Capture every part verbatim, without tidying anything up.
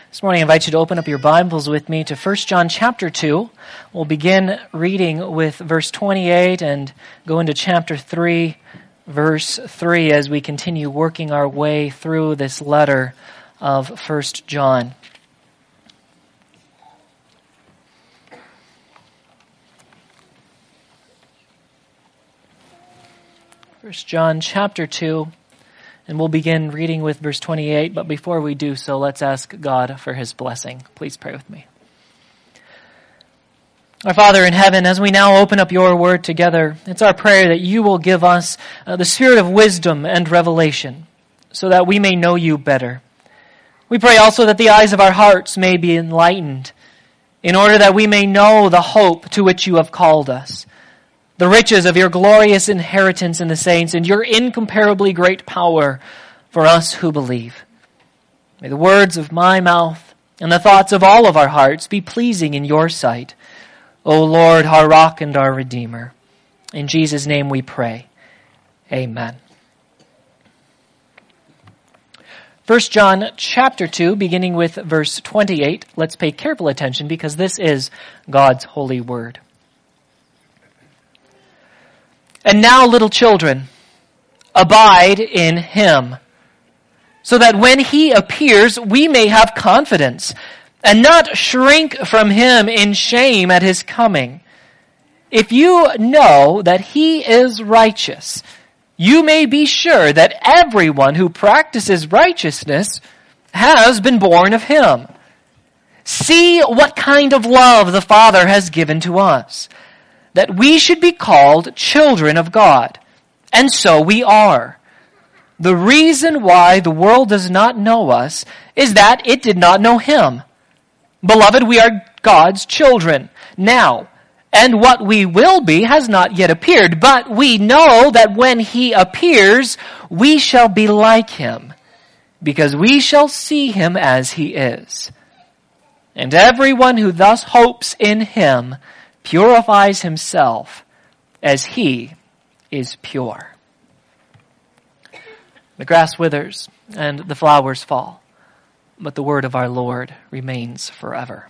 This morning I invite you to open up your Bibles with me to First John chapter two. We'll begin reading with verse twenty-eight and go into chapter three, verse three as we continue working our way through this letter of First John. First John chapter two. And we'll begin reading with verse twenty-eight, but before we do so, let's ask God for his blessing. Please pray with me. Our Father in heaven, as we now open up your word together, it's our prayer that you will give us uh, the spirit of wisdom and revelation so that we may know you better. We pray also that the eyes of our hearts may be enlightened in order that we may know the hope to which you have called us, the riches of your glorious inheritance in the saints, and your incomparably great power for us who believe. May the words of my mouth and the thoughts of all of our hearts be pleasing in your sight, O Lord, our rock and our redeemer. In Jesus' name we pray. Amen. First John chapter two, beginning with verse twenty-eight. Let's pay careful attention because this is God's holy word. And now, little children, abide in him, so that when he appears, we may have confidence and not shrink from him in shame at his coming. If you know that he is righteous, you may be sure that everyone who practices righteousness has been born of him. See what kind of love the Father has given to us, that we should be called children of God. And so we are. The reason why the world does not know us is that it did not know him. Beloved, we are God's children now, and what we will be has not yet appeared, but we know that when he appears, we shall be like him, because we shall see him as he is. And everyone who thus hopes in him purifies himself as he is pure. The grass withers and the flowers fall, but the word of our Lord remains forever.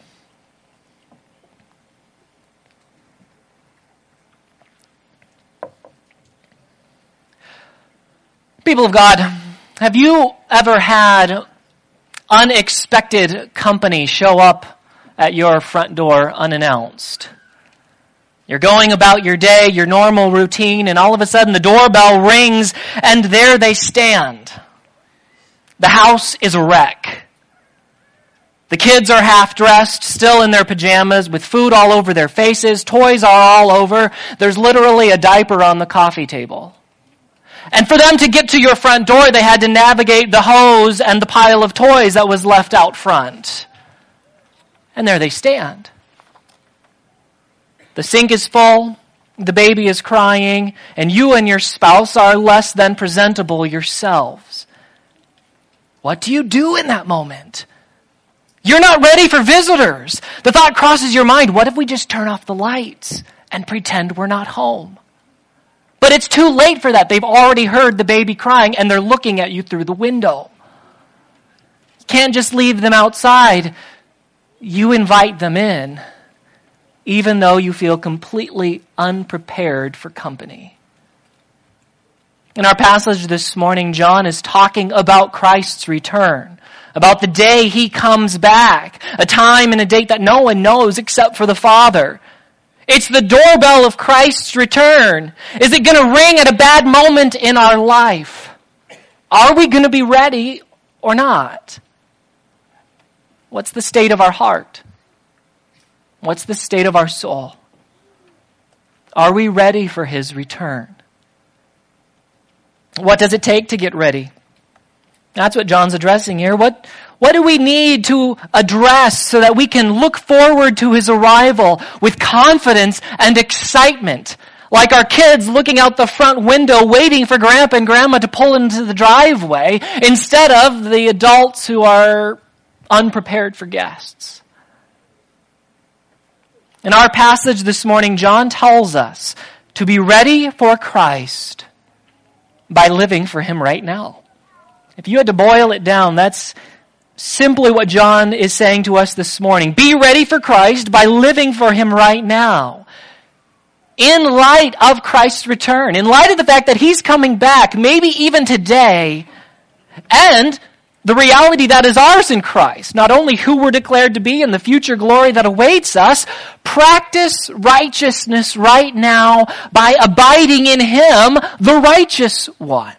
People of God, have you ever had unexpected company show up at your front door unannounced? You're going about your day, your normal routine, and all of a sudden the doorbell rings and there they stand. The house is a wreck. The kids are half dressed, still in their pajamas, with food all over their faces. Toys are all over. There's literally a diaper on the coffee table. And for them to get to your front door, they had to navigate the hose and the pile of toys that was left out front. And there they stand. The sink is full, the baby is crying, and you and your spouse are less than presentable yourselves. What do you do in that moment? You're not ready for visitors. The thought crosses your mind, what if we just turn off the lights and pretend we're not home? But it's too late for that. They've already heard the baby crying and they're looking at you through the window. You can't just leave them outside. You invite them in, even though you feel completely unprepared for company. In our passage this morning, John is talking about Christ's return, about the day he comes back, a time and a date that no one knows except for the Father. It's the doorbell of Christ's return. Is it going to ring at a bad moment in our life? Are we going to be ready or not? What's the state of our heart? What's the state of our soul? Are we ready for his return? What does it take to get ready? That's what John's addressing here. What, what do we need to address so that we can look forward to his arrival with confidence and excitement? Like our kids looking out the front window waiting for Grandpa and Grandma to pull into the driveway instead of the adults who are unprepared for guests. In our passage this morning, John tells us to be ready for Christ by living for him right now. If you had to boil it down, that's simply what John is saying to us this morning. Be ready for Christ by living for Him right now. In light of Christ's return, in light of the fact that He's coming back, maybe even today, and the reality that is ours in Christ, not only who we're declared to be and the future glory that awaits us, practice righteousness right now by abiding in Him, the righteous one.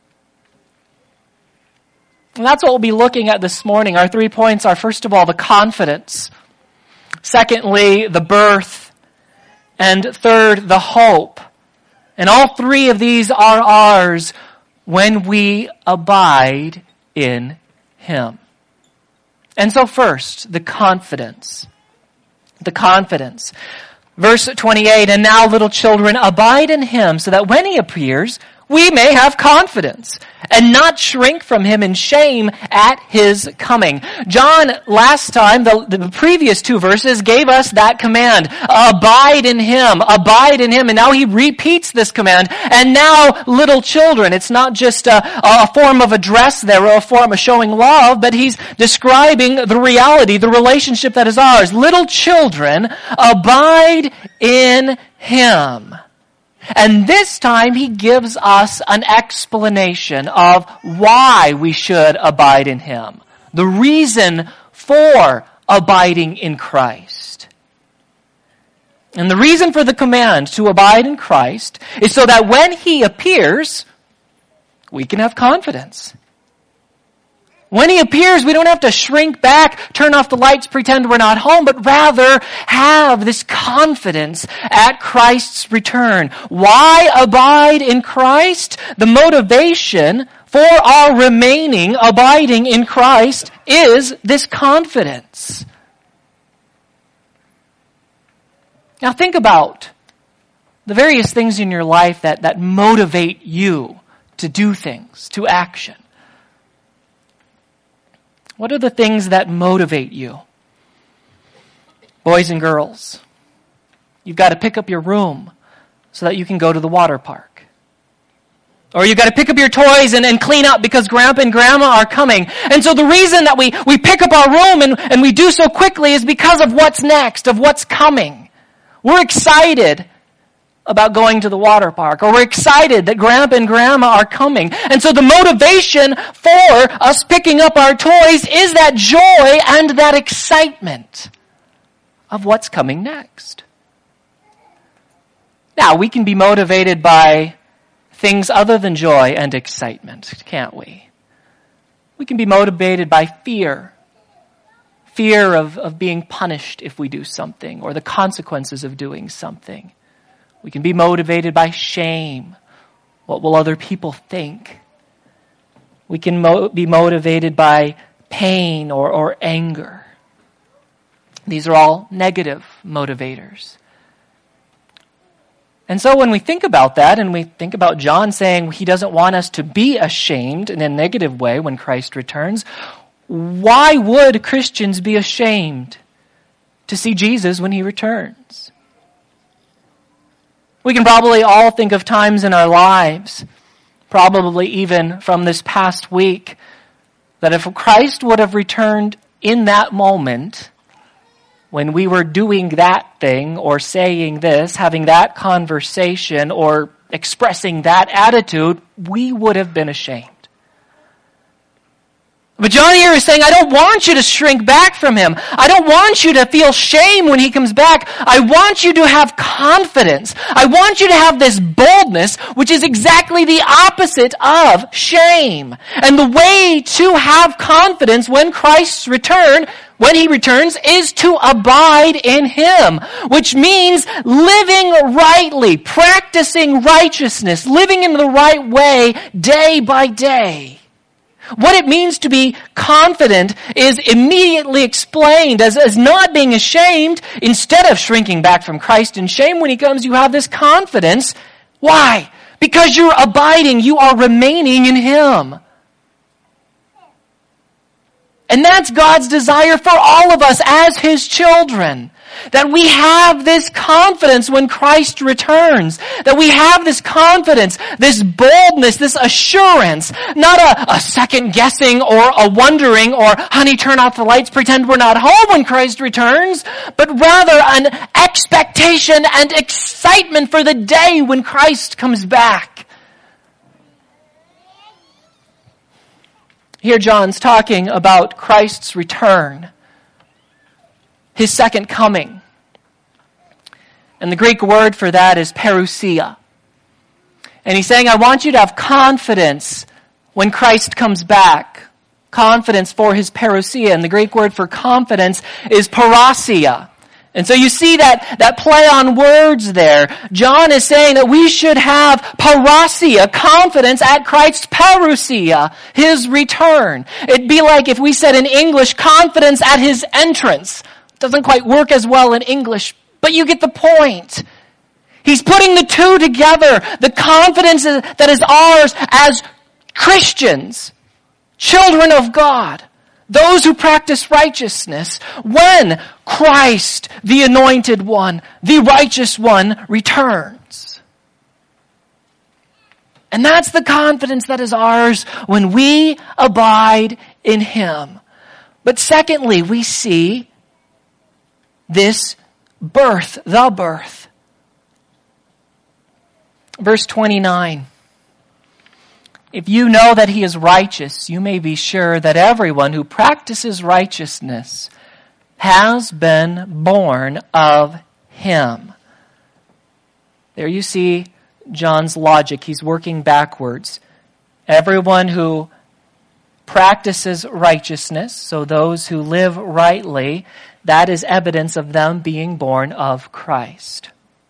And that's what we'll be looking at this morning. Our three points are, first of all, the confidence. Secondly, the birth. And third, the hope. And all three of these are ours when we abide in Him. And so first, the confidence. The confidence. Verse twenty-eight, and now little children, abide in Him so that when He appears, we may have confidence and not shrink from Him in shame at His coming. John, last time, the, the previous two verses gave us that command. Abide in Him, abide in Him. And now He repeats this command. And now, little children, it's not just a, a form of address there or a form of showing love, but He's describing the reality, the relationship that is ours. Little children, abide in Him. And this time He gives us an explanation of why we should abide in Him. The reason for abiding in Christ. And the reason for the command to abide in Christ is so that when He appears, we can have confidence. When He appears, we don't have to shrink back, turn off the lights, pretend we're not home, but rather have this confidence at Christ's return. Why abide in Christ? The motivation for our remaining, abiding in Christ is this confidence. Now think about the various things in your life that, that motivate you to do things, to action. What are the things that motivate you? Boys and girls, you've got to pick up your room so that you can go to the water park. Or you've got to pick up your toys and, and clean up because Grandpa and Grandma are coming. And so the reason that we, we pick up our room and, and we do so quickly is because of what's next, of what's coming. We're excited about going to the water park, or we're excited that Grandpa and Grandma are coming. And so the motivation for us picking up our toys is that joy and that excitement of what's coming next. Now, we can be motivated by things other than joy and excitement, can't we? We can be motivated by fear. Fear of, of being punished if we do something, or the consequences of doing something. We can be motivated by shame. What will other people think? We can mo- be motivated by pain or, or anger. These are all negative motivators. And so when we think about that, and we think about John saying he doesn't want us to be ashamed in a negative way when Christ returns, why would Christians be ashamed to see Jesus when He returns? We can probably all think of times in our lives, probably even from this past week, that if Christ would have returned in that moment, when we were doing that thing, or saying this, having that conversation, or expressing that attitude, we would have been ashamed. But John here is saying, I don't want you to shrink back from Him. I don't want you to feel shame when He comes back. I want you to have confidence. I want you to have this boldness, which is exactly the opposite of shame. And the way to have confidence when Christ's return, when He returns, is to abide in Him, which means living rightly, practicing righteousness, living in the right way day by day. What it means to be confident is immediately explained as, as not being ashamed. Instead of shrinking back from Christ in shame when He comes, you have this confidence. Why? Because you're abiding, you are remaining in Him. And that's God's desire for all of us as His children. That we have this confidence when Christ returns. That we have this confidence, this boldness, this assurance. Not a, a second guessing or a wondering or, honey, turn off the lights, pretend we're not home when Christ returns. But rather an expectation and excitement for the day when Christ comes back. Here John's talking about Christ's return. His second coming. And the Greek word for that is parousia. And he's saying, I want you to have confidence when Christ comes back. Confidence for His parousia. And the Greek word for confidence is parasia. And so you see that, that play on words there. John is saying that we should have parasia, confidence at Christ's parousia, His return. It'd be like if we said in English, confidence at His entrance. Doesn't quite work as well in English, but you get the point. He's putting the two together. The confidence that is ours as Christians, children of God, those who practice righteousness, when Christ, the Anointed One, the Righteous One, returns. And that's the confidence that is ours when we abide in Him. But secondly, we see this birth, the birth. Verse twenty-nine. If you know that He is righteous, you may be sure that everyone who practices righteousness has been born of Him. There you see John's logic. He's working backwards. Everyone who practices righteousness, so those who live rightly, that is evidence of them being born of Christ.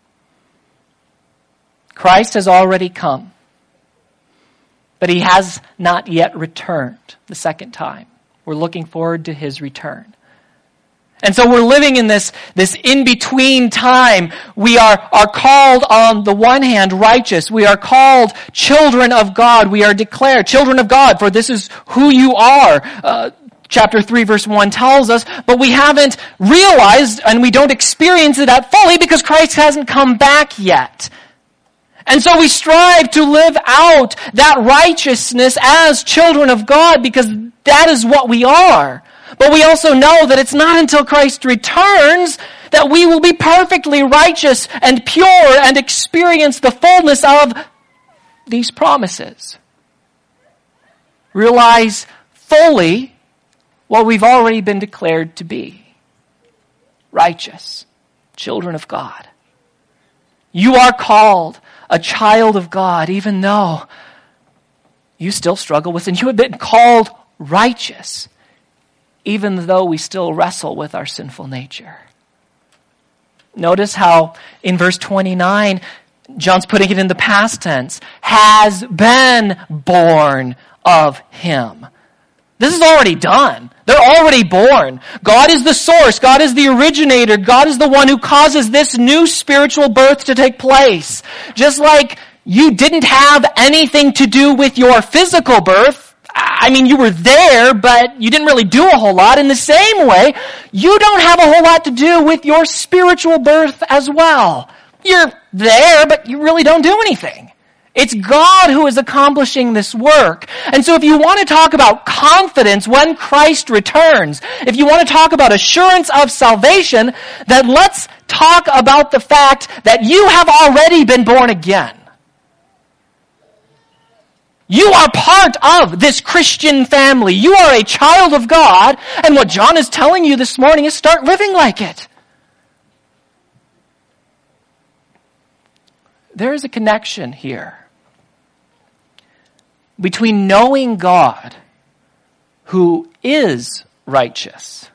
Christ has already come, but He has not yet returned the second time. We're looking forward to His return. And so we're living in this, this in-between time. We are, are called on the one hand righteous. We are called children of God. We are declared children of God, for this is who you are. Uh, Chapter three verse one tells us, but we haven't realized and we don't experience it that fully because Christ hasn't come back yet. And so we strive to live out that righteousness as children of God because that is what we are. But we also know that it's not until Christ returns that we will be perfectly righteous and pure and experience the fullness of these promises. Realize fully what we've already been declared to be. Righteous. Children of God. You are called a child of God, even though you still struggle with, and you have been called righteous, even though we still wrestle with our sinful nature. Notice how in verse twenty-nine, John's putting it in the past tense, has been born of Him. This is already done. They're already born. God is the source. God is the originator. God is the one who causes this new spiritual birth to take place. Just like you didn't have anything to do with your physical birth. I mean, you were there, but you didn't really do a whole lot. In the same way, you don't have a whole lot to do with your spiritual birth as well. You're there, but you really don't do anything. It's God who is accomplishing this work. And so if you want to talk about confidence when Christ returns, if you want to talk about assurance of salvation, then let's talk about the fact that you have already been born again. You are part of this Christian family. You are a child of God, and what John is telling you this morning is start living like it. There is a connection here between knowing God, who is righteous,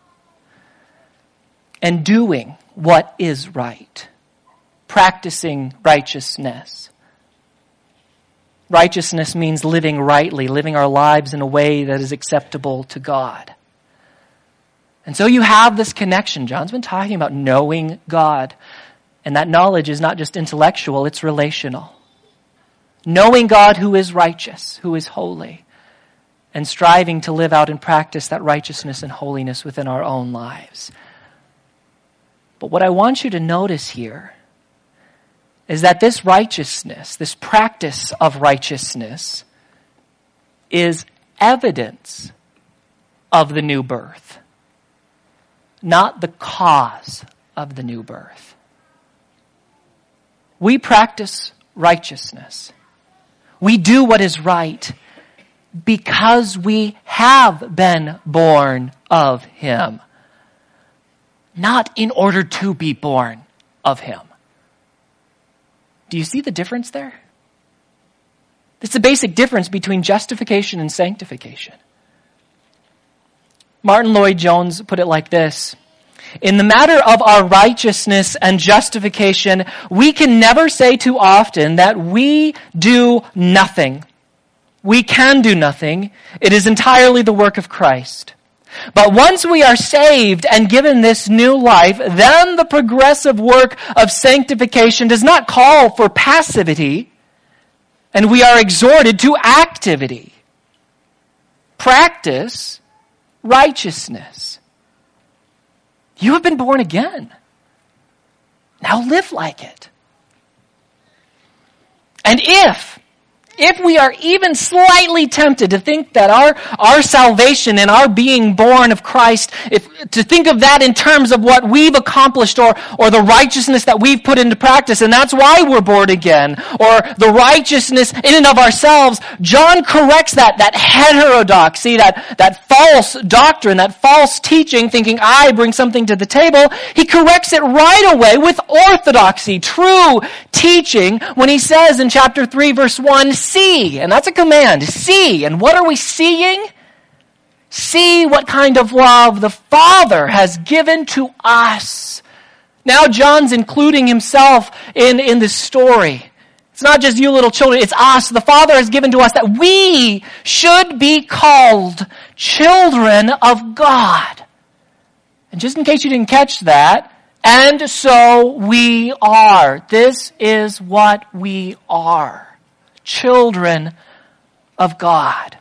and doing what is right, practicing righteousness. Righteousness means living rightly, living our lives in a way that is acceptable to God. And so you have this connection. John's been talking about knowing God. And that knowledge is not just intellectual, it's relational. Knowing God who is righteous, who is holy. and striving to live out and practice that righteousness and holiness within our own lives. But what I want you to notice here is that this righteousness, this practice of righteousness, is evidence of the new birth, not the cause of the new birth. We practice righteousness. We do what is right because we have been born of Him, not in order to be born of Him. Do you see the difference there? It's the basic difference between justification and sanctification. Martin Lloyd-Jones put it like this: in the matter of our righteousness and justification, we can never say too often that we do nothing. We can do nothing. It is entirely the work of Christ. But once we are saved and given this new life, then the progressive work of sanctification does not call for passivity, and we are exhorted to activity. Practice righteousness. You have been born again. Now live like it. And if If we are even slightly tempted to think that our, our salvation and our being born of Christ, if to think of that in terms of what we've accomplished or, or the righteousness that we've put into practice, and that's why we're born again, or the righteousness in and of ourselves, John corrects that, that heterodoxy, that, that false doctrine, that false teaching, thinking I bring something to the table. He corrects it right away with orthodoxy, true teaching, when he says in chapter three, verse one, see, and that's a command, see. And what are we seeing? See what kind of love the Father has given to us. Now John's including himself in, in this story. It's not just you little children, it's us. The Father has given to us that we should be called children of God. And just in case you didn't catch that, and so we are. This is what we are. Children of God.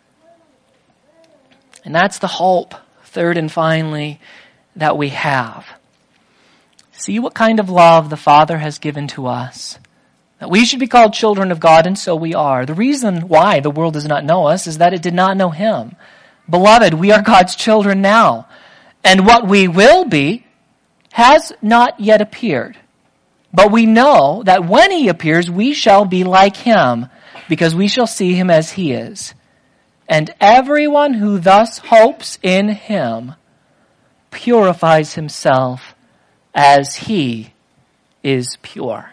And that's the hope, third and finally, that we have. See what kind of love the Father has given to us. That we should be called children of God, and so we are. The reason why the world does not know us is that it did not know Him. Beloved, we are God's children now. And what we will be has not yet appeared. But we know that when He appears, we shall be like Him, because we shall see Him as He is. And everyone who thus hopes in Him purifies himself as He is pure.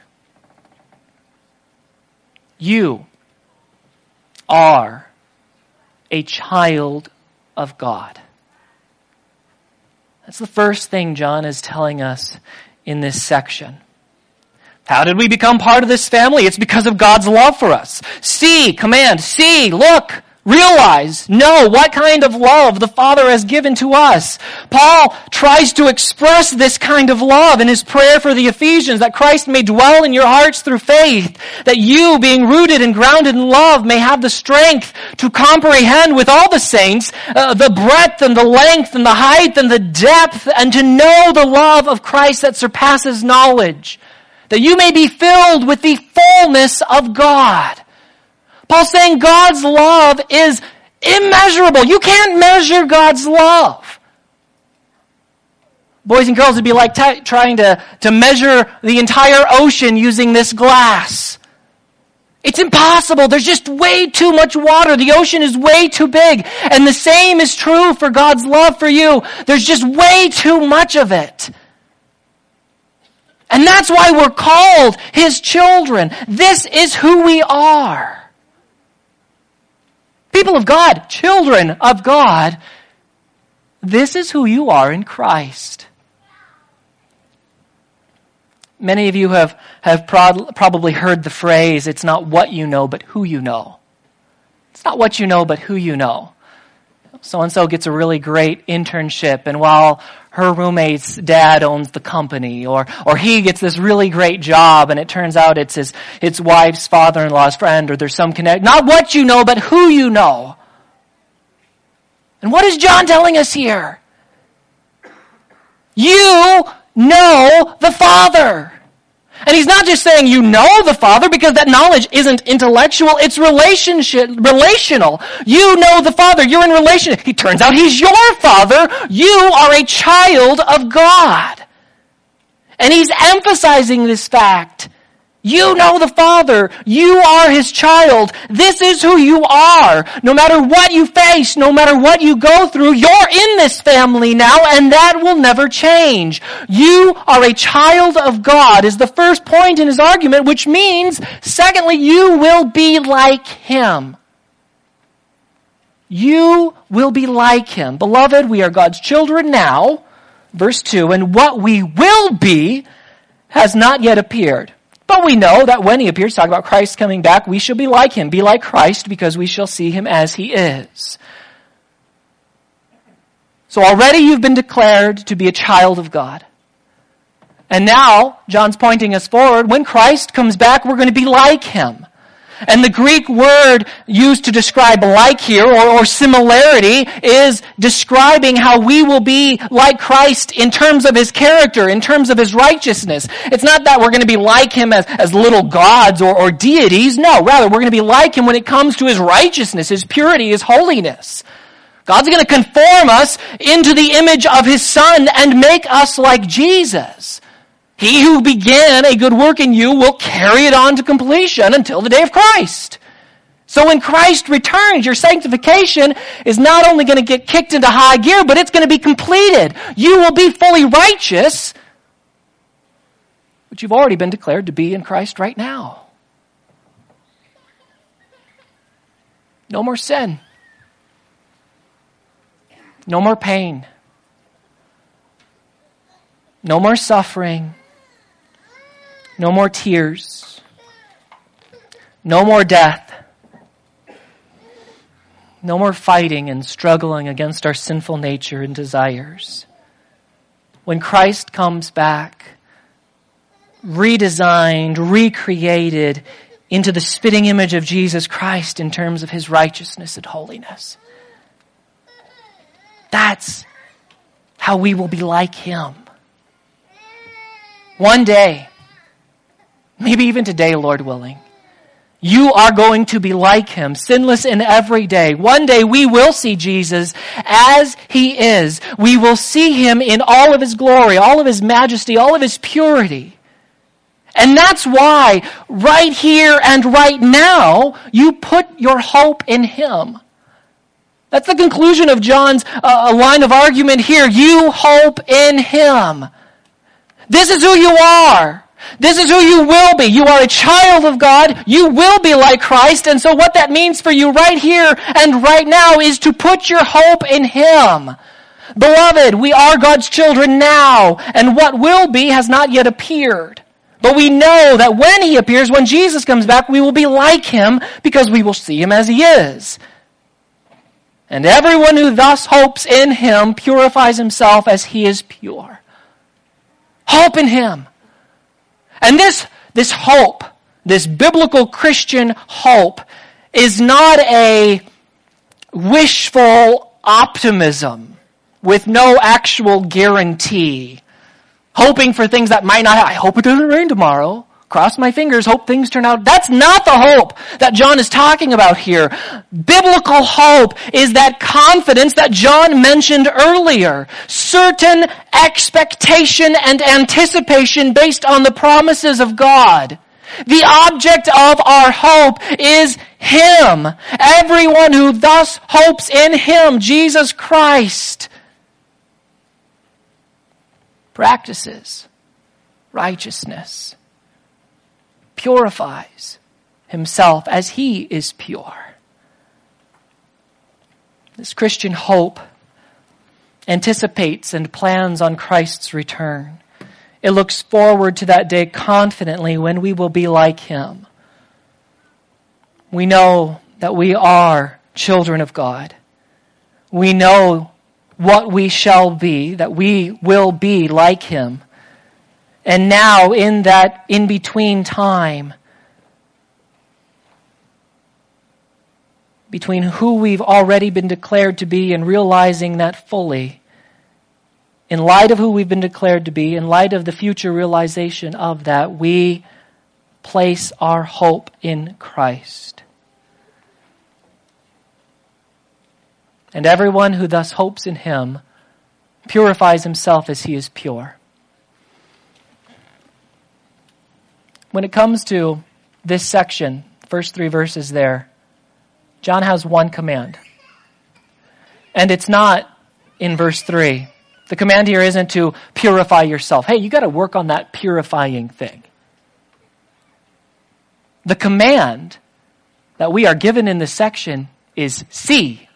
You are a child of God. That's the first thing John is telling us in this section. How did we become part of this family? It's because of God's love for us. See, command, see, look, realize, know what kind of love the Father has given to us. Paul tries to express this kind of love in his prayer for the Ephesians, that Christ may dwell in your hearts through faith, that you, being rooted and grounded in love, may have the strength to comprehend with all the saints uh, the breadth and the length and the height and the depth, and to know the love of Christ that surpasses knowledge, that you may be filled with the fullness of God. Paul's saying God's love is immeasurable. You can't measure God's love. Boys and girls, it'd be like t- trying to, to measure the entire ocean using this glass. It's impossible. There's just way too much water. The ocean is way too big. And the same is true for God's love for you. There's just way too much of it. And that's why we're called His children. This is who we are. People of God, children of God, this is who you are in Christ. Many of you have, have prod, probably heard the phrase, it's not what you know, but who you know. It's not what you know, but who you know. So-and-so gets a really great internship, and while her roommate's dad owns the company, or or he gets this really great job, and it turns out it's his, his wife's father-in-law's friend, or there's some connect. Not what you know, but who you know. And what is John telling us here? You know the Father. And he's not just saying you know the Father, because that knowledge isn't intellectual, it's relationship, relational. You know the Father, you're in relation. He turns out he's your Father. You are a child of God. And he's emphasizing this fact. You know the Father. You are his child. This is who you are. No matter what you face, no matter what you go through, you're in this family now, and that will never change. You are a child of God is the first point in his argument, which means, secondly, you will be like him. You will be like him. Beloved, we are God's children now, verse two, and what we will be has not yet appeared. But we know that when he appears, talk about Christ coming back, we shall be like him, be like Christ, because we shall see him as he is. So already you've been declared to be a child of God. And now, John's pointing us forward, when Christ comes back, we're going to be like him. And the Greek word used to describe like here, or, or similarity, is describing how we will be like Christ in terms of his character, in terms of his righteousness. It's not that we're going to be like him as, as little gods or, or deities. No, rather, we're going to be like him when it comes to his righteousness, his purity, his holiness. God's going to conform us into the image of his Son and make us like Jesus. He who began a good work in you will carry it on to completion until the day of Christ. So when Christ returns, your sanctification is not only going to get kicked into high gear, but it's going to be completed. You will be fully righteous, which you've already been declared to be in Christ right now. No more sin. No more pain. No more suffering. No more tears. No more death. No more fighting and struggling against our sinful nature and desires. When Christ comes back, redesigned, recreated into the spitting image of Jesus Christ in terms of his righteousness and holiness. That's how we will be like him. One day, maybe even today, Lord willing, you are going to be like him, sinless in every day. One day we will see Jesus as he is. We will see him in all of his glory, all of his majesty, all of his purity. And that's why right here and right now, you put your hope in him. That's the conclusion of John's uh, line of argument here. You hope in him. This is who you are. This is who you will be. You are a child of God. You will be like Christ. And so what that means for you right here and right now is to put your hope in him. Beloved, we are God's children now, and what will be has not yet appeared. But we know that when he appears, when Jesus comes back, we will be like him because we will see him as he is. And everyone who thus hopes in him purifies himself as he is pure. Hope in him. And this, this hope, this biblical Christian hope, is not a wishful optimism with no actual guarantee. Hoping for things that might not happen. I hope it doesn't rain tomorrow. Cross my fingers, hope things turn out. That's not the hope that John is talking about here. Biblical hope is that confidence that John mentioned earlier. Certain expectation and anticipation based on the promises of God. The object of our hope is him. Everyone who thus hopes in him, Jesus Christ, practices righteousness, purifies himself as he is pure. This Christian hope anticipates and plans on Christ's return. It looks forward to that day confidently when we will be like him. We know that we are children of God. We know what we shall be, that we will be like him. And now, in that in-between time, between who we've already been declared to be and realizing that fully, in light of who we've been declared to be, in light of the future realization of that, we place our hope in Christ. And everyone who thus hopes in him purifies himself as he is pure. When it comes to this section, first three verses there, John has one command. And it's not in verse three. The command here isn't to purify yourself. Hey, you got to work on that purifying thing. The command that we are given in this section is see.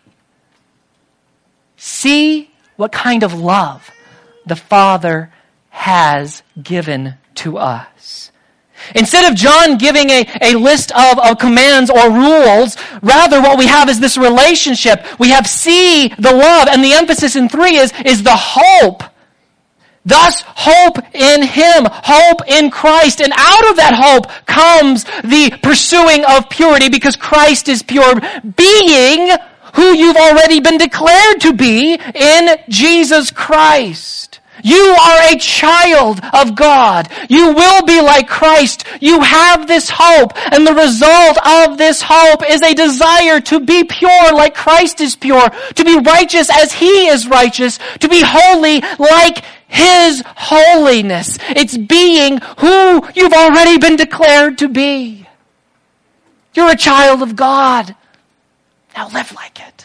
See what kind of love the Father has given to us. Instead of John giving a, a list of, of commands or rules, rather what we have is this relationship. We have see the love, and the emphasis in three is, is the hope. Thus, hope in Him, hope in Christ. And out of that hope comes the pursuing of purity, because Christ is pure, being who you've already been declared to be in Jesus Christ. You are a child of God. You will be like Christ. You have this hope, and the result of this hope is a desire to be pure like Christ is pure, to be righteous as He is righteous, to be holy like His holiness. It's being who you've already been declared to be. You're a child of God. Now live like it.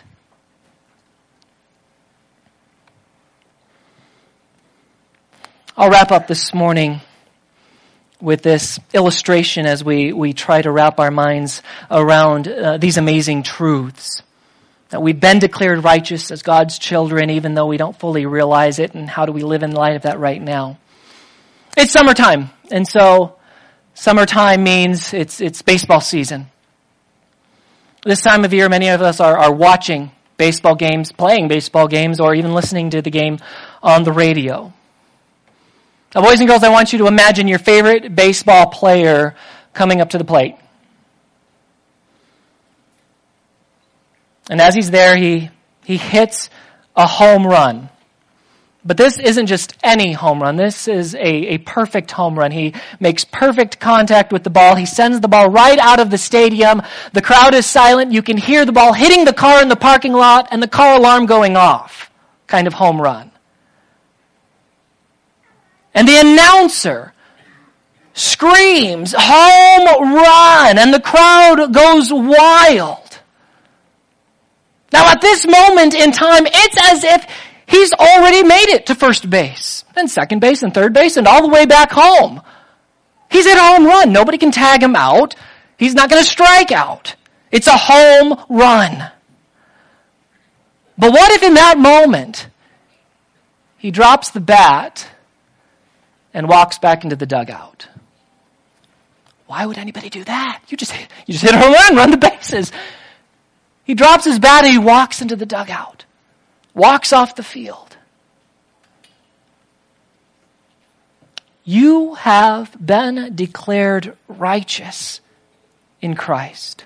I'll wrap up this morning with this illustration as we, we try to wrap our minds around uh, these amazing truths. That we've been declared righteous as God's children, even though we don't fully realize it, and how do we live in light of that right now? It's summertime, and so summertime means it's it's baseball season. This time of year, many of us are, are watching baseball games, playing baseball games, or even listening to the game on the radio. Now, boys and girls, I want you to imagine your favorite baseball player coming up to the plate. And as he's there, he, he hits a home run. But this isn't just any home run. This is a, a perfect home run. He makes perfect contact with the ball. He sends the ball right out of the stadium. The crowd is silent. You can hear the ball hitting the car in the parking lot and the car alarm going off. Kind of home run. And the announcer screams, home run, and the crowd goes wild. Now at this moment in time, it's as if he's already made it to first base, and second base, and third base, and all the way back home. He's hit a home run. Nobody can tag him out. He's not going to strike out. It's a home run. But what if in that moment, he drops the bat and walks back into the dugout? Why would anybody do that? You just hit, you just hit a home run, run the bases. He drops his bat and he walks into the dugout. Walks off the field. You have been declared righteous in Christ.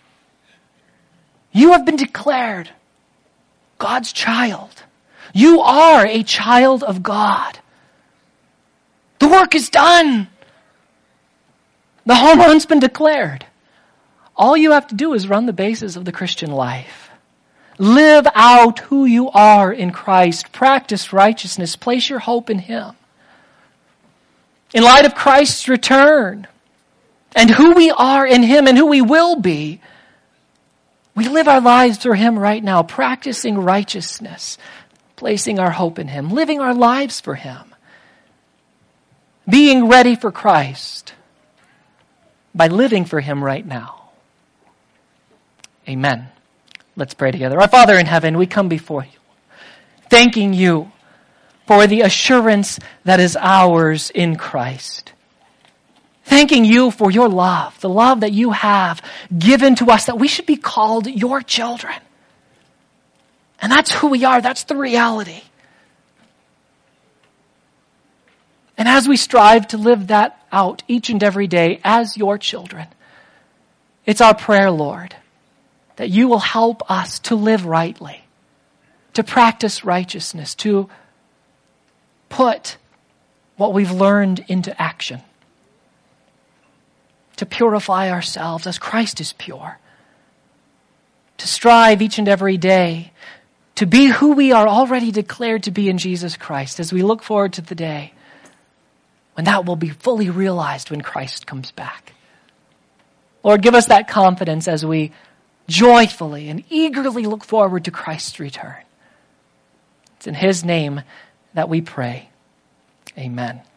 You have been declared God's child. You are a child of God. The work is done. The home run's been declared. All you have to do is run the bases of the Christian life. Live out who you are in Christ. Practice righteousness. Place your hope in Him. In light of Christ's return and who we are in Him and who we will be, we live our lives for Him right now, practicing righteousness, placing our hope in Him, living our lives for Him, being ready for Christ by living for Him right now. Amen. Let's pray together. Our Father in heaven, we come before You, thanking You for the assurance that is ours in Christ. Thanking You for Your love, the love that You have given to us, that we should be called Your children. And that's who we are. That's the reality. And as we strive to live that out each and every day as Your children, it's our prayer, Lord, that you will help us to live rightly, to practice righteousness, to put what we've learned into action, to purify ourselves as Christ is pure, to strive each and every day to be who we are already declared to be in Jesus Christ as we look forward to the day when that will be fully realized when Christ comes back. Lord, give us that confidence as we joyfully and eagerly look forward to Christ's return. It's in His name that we pray. Amen.